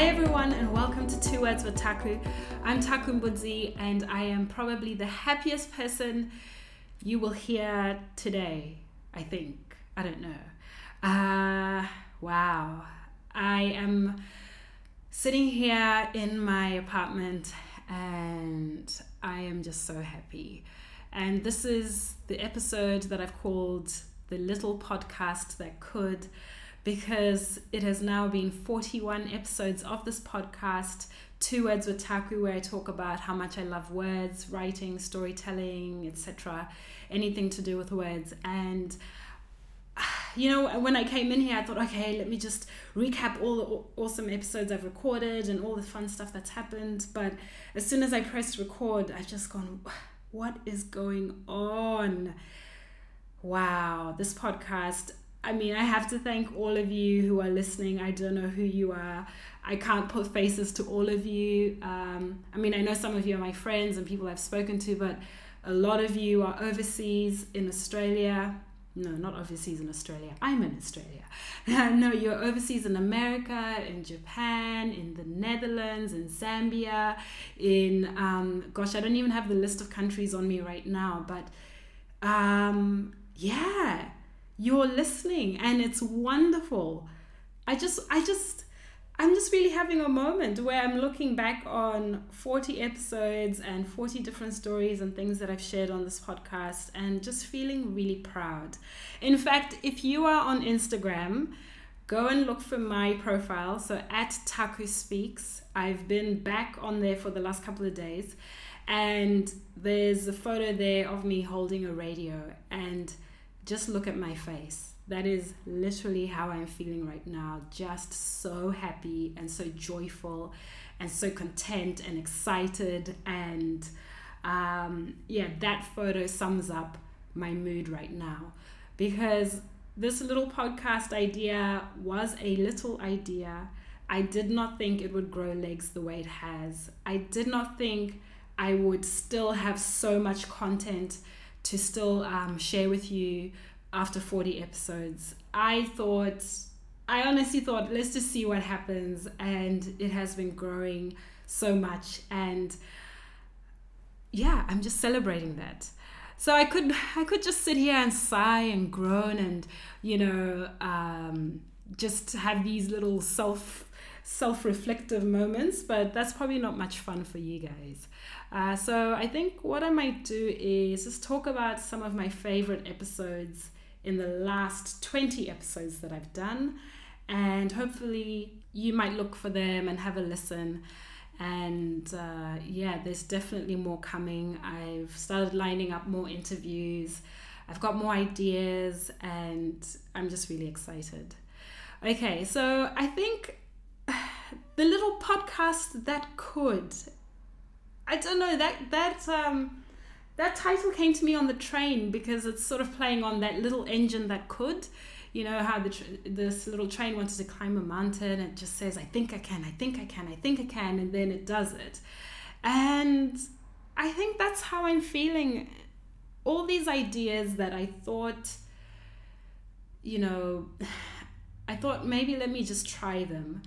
Hi everyone and welcome to Two Words with Taku. I'm Taku Mbudzi and I am probably the happiest person you will hear today, I think. I don't know. Wow. I am sitting here in my apartment and I am just so happy. And this is the episode that I've called The Little Podcast That Could, because it has now been 41 episodes of this podcast, Two Words with Taku, where I talk about how much I love words, writing, storytelling, etc., anything to do with words. And you know, when I came in here, I thought, okay, let me just recap all the awesome episodes I've recorded and all the fun stuff that's happened. But as soon as I pressed record, I've just gone, what is going on? Wow, this podcast. I mean, I have to thank all of you who are listening. I don't know who you are. I can't put faces to all of you. I know some of you are my friends and people I've spoken to, but a lot of you are overseas in Australia. No, not overseas in Australia. I'm in Australia. No, you're overseas in America, in Japan, in the Netherlands, in Zambia, in, I don't even have the list of countries on me right now, but yeah. You're listening and it's wonderful. I'm just really having a moment where I'm looking back on 40 episodes and 40 different stories and things that I've shared on this podcast and just feeling really proud. In fact, if you are on Instagram, go and look for my profile. So at Taku Speaks, I've been back on there for the last couple of days and there's a photo there of me holding a radio, and just look at my face. That is literally how I'm feeling right now. Just so happy and so joyful and so content and excited. And that photo sums up my mood right now. Because this little podcast idea was a little idea. I did not think it would grow legs the way it has. I did not think I would still have so much content to still share with you after 40 episodes. I honestly thought, let's just see what happens, and it has been growing so much, and yeah, I'm just celebrating that. So I could just sit here and sigh and groan and, just have these little self-reflective moments, but that's probably not much fun for you guys. So I think what I might do is just talk about some of my favorite episodes in the last 20 episodes that I've done, and hopefully you might look for them and have a listen. And there's definitely more coming. I've started lining up more interviews. I've got more ideas and I'm just really excited. Okay, so I think the little podcast that could, I don't know, that title came to me on the train because it's sort of playing on that little engine that could. You know how this little train wanted to climb a mountain, and it just says, I think I can, and then it does it. And I think that's how I'm feeling. All these ideas that I thought maybe let me just try them.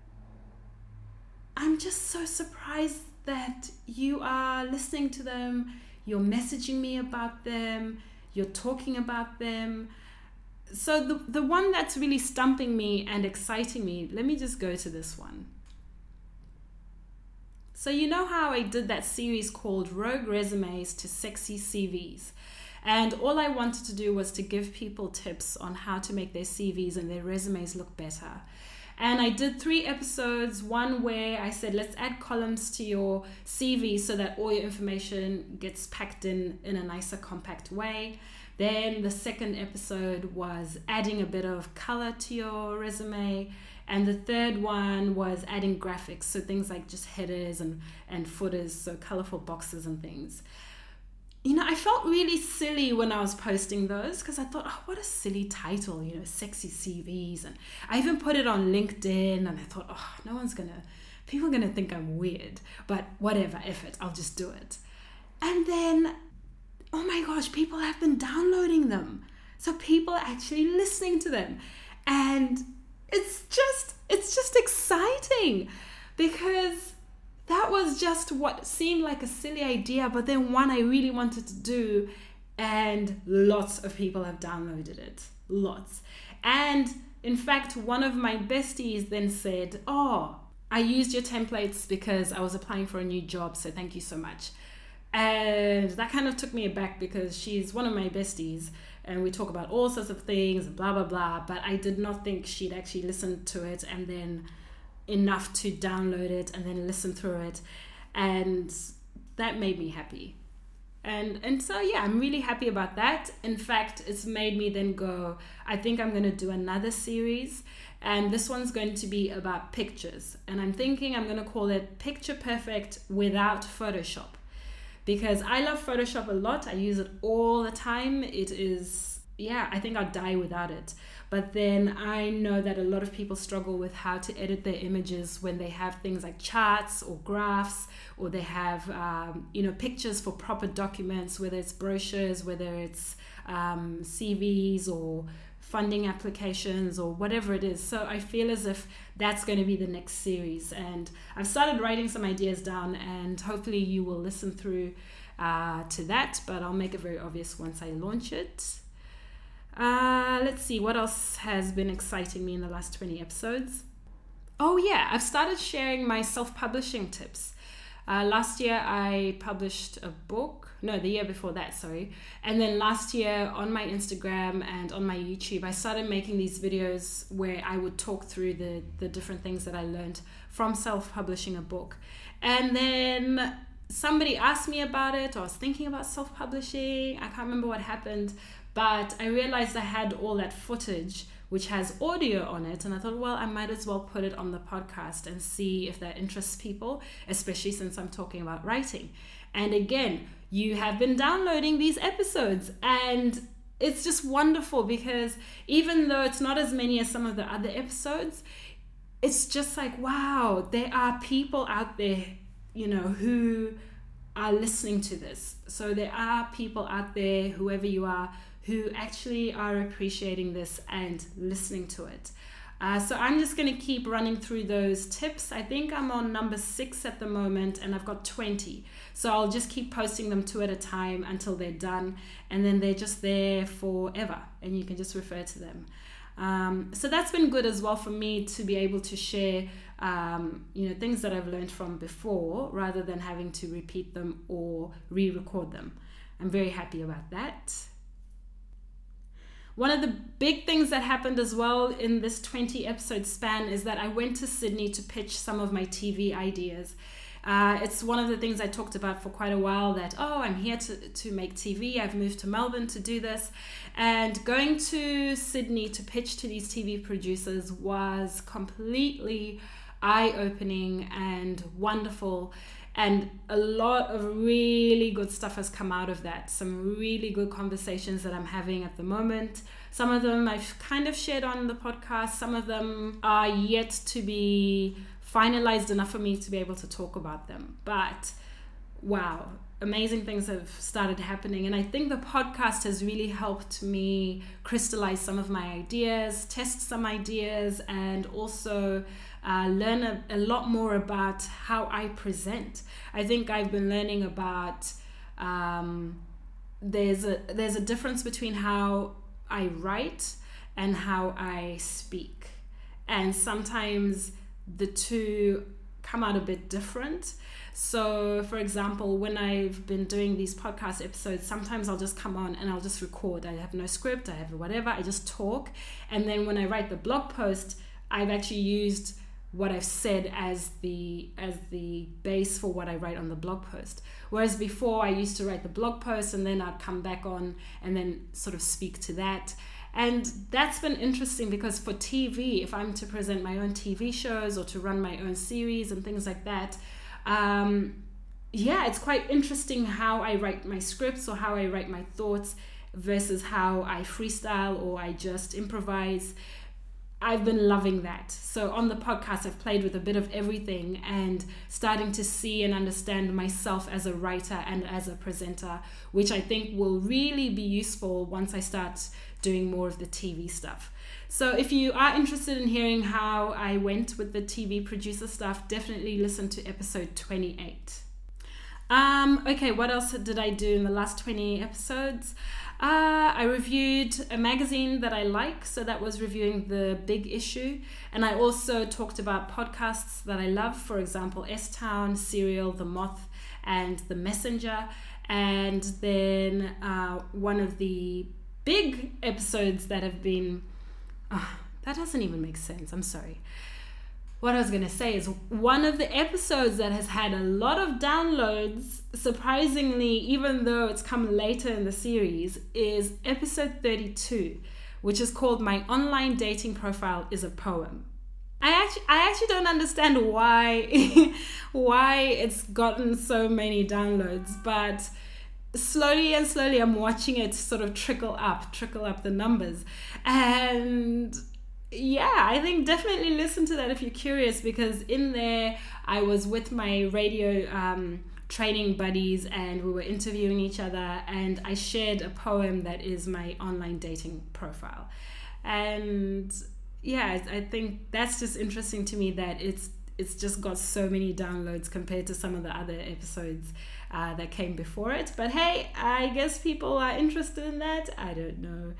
I'm just so surprised that you are listening to them, you're messaging me about them, you're talking about them. So the one that's really stumping me and exciting me, let me just go to this one. So you know how I did that series called Rogue Resumes to Sexy CVs? And all I wanted to do was to give people tips on how to make their CVs and their resumes look better. And I did 3 episodes, one where I said, let's add columns to your CV so that all your information gets packed in a nicer, compact way. Then the second episode was adding a bit of color to your resume. And the third one was adding graphics, so things like just headers and footers, so colorful boxes and things. I felt really silly when I was posting those because I thought, what a silly title, sexy CVs. And I even put it on LinkedIn and I thought, people are going to think I'm weird, but whatever, F it, I'll just do it. And then, oh my gosh, people have been downloading them. So people are actually listening to them. And it's just exciting, because that was just what seemed like a silly idea, but then one I really wanted to do, and lots of people have downloaded it. Lots. And in fact, one of my besties then said, "Oh, I used your templates because I was applying for a new job, so thank you so much." And that kind of took me aback, because she's one of my besties and we talk about all sorts of things, blah, blah, blah. But I did not think she'd actually listened to it and then enough to download it and then listen through it. And that made me happy. And so, yeah, I'm really happy about that. In fact, it's made me then go, I think I'm going to do another series. And this one's going to be about pictures. And I'm thinking I'm going to call it Picture Perfect Without Photoshop. Because I love Photoshop a lot. I use it all the time. It is, yeah, I think I'll die without it. But then I know that a lot of people struggle with how to edit their images when they have things like charts or graphs, or they have, pictures for proper documents, whether it's brochures, whether it's CVs or funding applications or whatever it is. So I feel as if that's going to be the next series. And I've started writing some ideas down, and hopefully you will listen through to that, but I'll make it very obvious once I launch it. Let's see, what else has been exciting me in the last 20 episodes? Oh yeah, I've started sharing my self-publishing tips. Last year I published a book, the year before that, sorry. And then last year on my Instagram and on my YouTube, I started making these videos where I would talk through the different things that I learned from self-publishing a book. And then somebody asked me about it, or I was thinking about self-publishing. I can't remember what happened, but I realized I had all that footage which has audio on it, and I thought, well, I might as well put it on the podcast and see if that interests people, especially since I'm talking about writing. And again, you have been downloading these episodes, and it's just wonderful, because even though it's not as many as some of the other episodes, it's just like, wow, there are people out there, who are listening to this. So there are people out there, whoever you are, who actually are appreciating this and listening to it. So I'm just going to keep running through those tips. I think I'm on number 6 at the moment, and I've got 20. So I'll just keep posting them 2 at a time until they're done, and then they're just there forever, and you can just refer to them. So that's been good as well for me to be able to share things that I've learned from before, rather than having to repeat them or re-record them. I'm very happy about that. One of the big things that happened as well in this 20 episode span is that I went to Sydney to pitch some of my TV ideas. It's one of the things I talked about for quite a while, that, I'm here to make TV. I've moved to Melbourne to do this. And going to Sydney to pitch to these TV producers was completely eye-opening and wonderful. And a lot of really good stuff has come out of that. Some really good conversations that I'm having at the moment. Some of them I've kind of shared on the podcast. Some of them are yet to be finalized enough for me to be able to talk about them. But wow, amazing things have started happening. And I think the podcast has really helped me crystallize some of my ideas, test some ideas, and also learn a lot more about how I present. I think I've been learning about there's a difference between how I write and how I speak, and sometimes the two come out a bit different. So for example, when I've been doing these podcast episodes, sometimes I'll just come on and I'll just record. I have no script, I have whatever, I just talk. And then when I write the blog post, I've actually used what I've said as the base for what I write on the blog post. Whereas before I used to write the blog post and then I'd come back on and then sort of speak to that. And that's been interesting, because for TV, if I'm to present my own TV shows or to run my own series and things like that, it's quite interesting how I write my scripts or how I write my thoughts versus how I freestyle or I just improvise. I've been loving that. So on the podcast, I've played with a bit of everything and starting to see and understand myself as a writer and as a presenter, which I think will really be useful once I start doing more of the TV stuff. So if you are interested in hearing how I went with the TV producer stuff, definitely listen to episode 28. Okay, what else did I do in the last 20 episodes? I reviewed a magazine that I like, so that was reviewing The Big Issue. And I also talked about podcasts that I love, for example, S-Town, Serial, The Moth, and The Messenger. And then one of the big episodes that have been... that doesn't even make sense, I'm sorry. What I was going to say is one of the episodes that has had a lot of downloads, surprisingly, even though it's come later in the series, is episode 32, which is called My Online Dating Profile is a Poem. I actually don't understand why it's gotten so many downloads, but slowly I'm watching it sort of trickle up the numbers. And yeah, I think definitely listen to that if you're curious, because in there I was with my radio training buddies and we were interviewing each other, and I shared a poem that is my online dating profile. And yeah, I think that's just interesting to me that it's just got so many downloads compared to some of the other episodes that came before it. But hey, I guess people are interested in that. I don't know.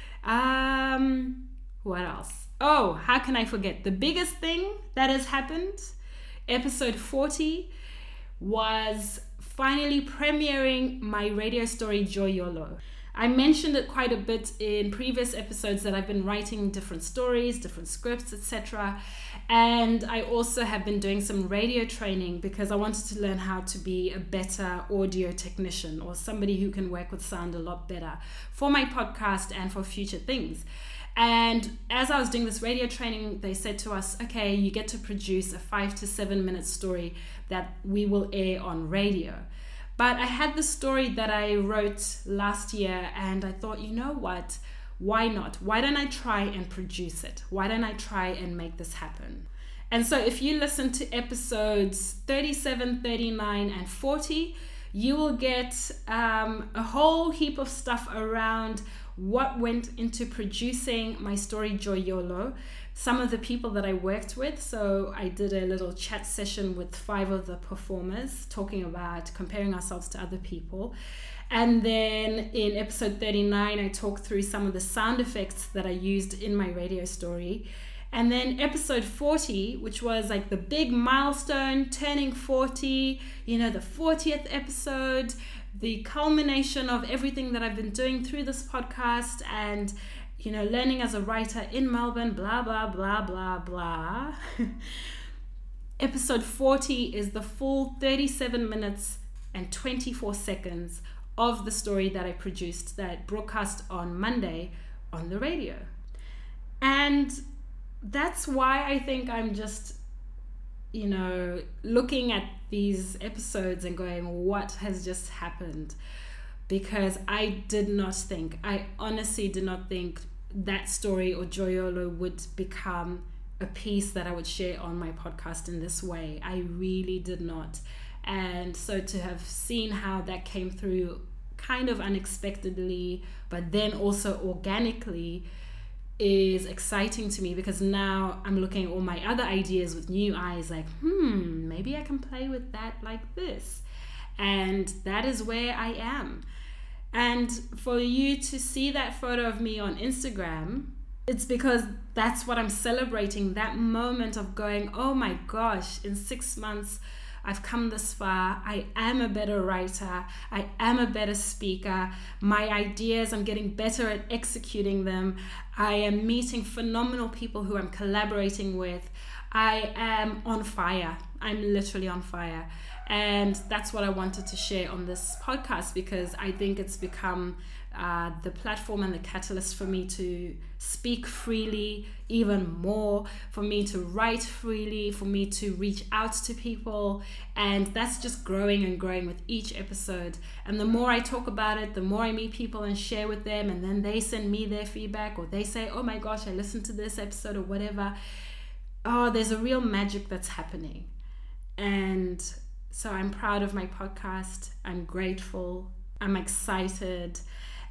What else? Oh, how can I forget? The biggest thing that has happened, episode 40, was finally premiering my radio story, Joy Yolo. I mentioned it quite a bit in previous episodes that I've been writing different stories, different scripts, etc. And I also have been doing some radio training because I wanted to learn how to be a better audio technician, or somebody who can work with sound a lot better for my podcast and for future things. And as I was doing this radio training, they said to us, okay, you get to produce a 5 to 7 minute story that we will air on radio. But I had this story that I wrote last year, and I thought, you know what? Why not? Why don't I try and produce it? Why don't I try and make this happen? And so if you listen to episodes 37, 39, and 40, you will get a whole heap of stuff around what went into producing my story, Joy Yolo, some of the people that I worked with. So I did a little chat session with 5 of the performers talking about comparing ourselves to other people. And then in episode 39, I talked through some of the sound effects that I used in my radio story. And then episode 40, which was like the big milestone, turning 40, the 40th episode, the culmination of everything that I've been doing through this podcast and, learning as a writer in Melbourne, blah, blah, blah, blah, blah. Episode 40 is the full 37 minutes and 24 seconds of the story that I produced that broadcast on Monday on the radio. And that's why I think I'm just, looking at these episodes and going, what has just happened? Because I honestly did not think that story or Joy Yolo would become a piece that I would share on my podcast in this way. I really did not. And so to have seen how that came through kind of unexpectedly, but then also organically, is exciting to me, because now I'm looking at all my other ideas with new eyes, like, maybe I can play with that like this. And that is where I am. And for you to see that photo of me on Instagram, it's because that's what I'm celebrating, that moment of going, oh my gosh, in 6 months, I've come this far. I am a better writer. I am a better speaker. My ideas, I'm getting better at executing them. I am meeting phenomenal people who I'm collaborating with. I am on fire. I'm literally on fire. And that's what I wanted to share on this podcast, because I think it's become the platform and the catalyst for me to speak freely even more, for me to write freely, for me to reach out to people. And that's just growing and growing with each episode. And the more I talk about it, the more I meet people and share with them, and then they send me their feedback, or they say, oh my gosh, I listened to this episode or whatever. Oh, there's a real magic that's happening. And so I'm proud of my podcast. I'm grateful. I'm excited.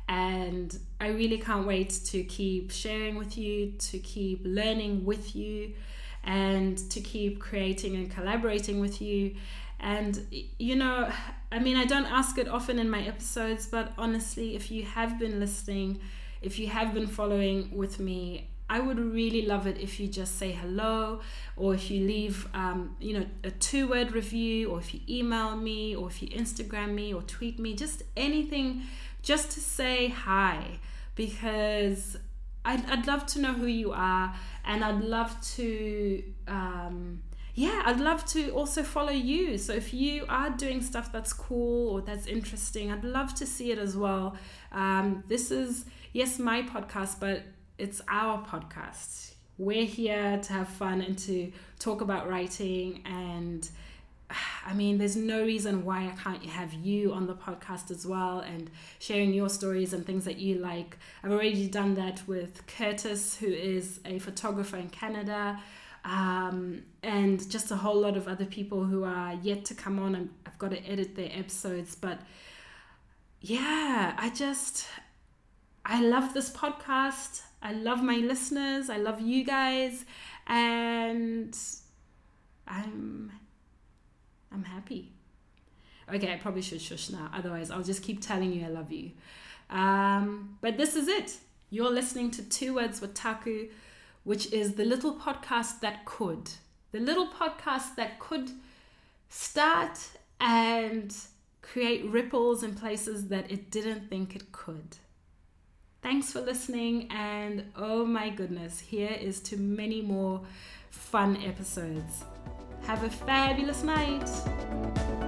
And I really can't wait to keep sharing with you, to keep learning with you, and to keep creating and collaborating with you. And, you know, I mean, I don't ask it often in my episodes, but honestly, if you have been listening, if you have been following with me, I would really love it if you just say hello, or if you leave, a 2-word review, or if you email me, or if you Instagram me or tweet me, just anything, just to say hi, because I'd love to know who you are, and I'd love to, I'd love to also follow you. So if you are doing stuff that's cool or that's interesting, I'd love to see it as well. This is, yes, my podcast, but it's our podcast. We're here to have fun and to talk about writing. And I mean, there's no reason why I can't have you on the podcast as well, and sharing your stories and things that you like. I've already done that with Curtis, who is a photographer in Canada, and just a whole lot of other people who are yet to come on, and I've got to edit their episodes. But yeah, I love this podcast. I love my listeners. I love you guys, and I'm happy. Okay, I probably should shush now. Otherwise, I'll just keep telling you I love you. But this is it. You're listening to 2 Words with Taku, which is the little podcast that could. The little podcast that could start and create ripples in places that it didn't think it could. Thanks for listening, and oh my goodness, here is to many more fun episodes. Have a fabulous night.